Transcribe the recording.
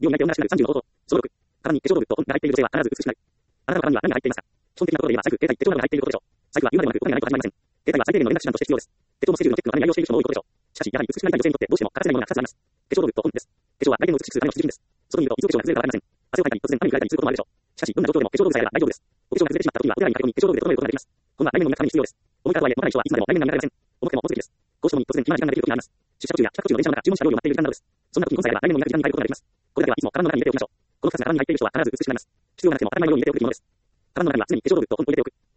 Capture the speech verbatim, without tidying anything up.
美容に内定を流しくなるさんじゅうの方法。そのろく、体に化粧道具と本が入っている女性は必ず美しくなる。あなたの体には何が入っていますか？基本的なところで言えば財布、携帯、手帳などが入っていることでしょう。財布は言うまでもなくお金がないと始まりません。携帯は最低限の連絡手段として必要です。手帳もスケジュールのチェックのために愛用している人も多いことでしょう。しかし、やはり美しくなりたい女性にとってどうしても欠かせないものがふたつあります。化粧道具と本です。化粧は来店を美しくするための必需品です。外にいるといつお化粧が崩れるかわかりません。汗をかいたり突然雨に濡れたりすることもあるでしょう。しかし、どんな状況でも化粧道具さえあれば大丈夫です。お化粧が崩れてしまった時にはお手洗いに駆け込み化粧道具で整えることができます。本は来年の皆様に必要です。重いからとはいえ、重たい人はいつまでも来年が見られません。重くても宝石です。こうしたのに突然暇な時間ができる時があります。出社途中や帰宅途中の電車の中、注文した料理を待っている時間などです。そんな時に本さえあれば来年の磨く時間に変えることができます。これだけはいつも体の中に入れておきましょう。このふたつが体に入っている人は必ず美しくなります。必要がなくても当たり前のように入れておくべきものです。体の中には常に化粧道具と本を入れておく。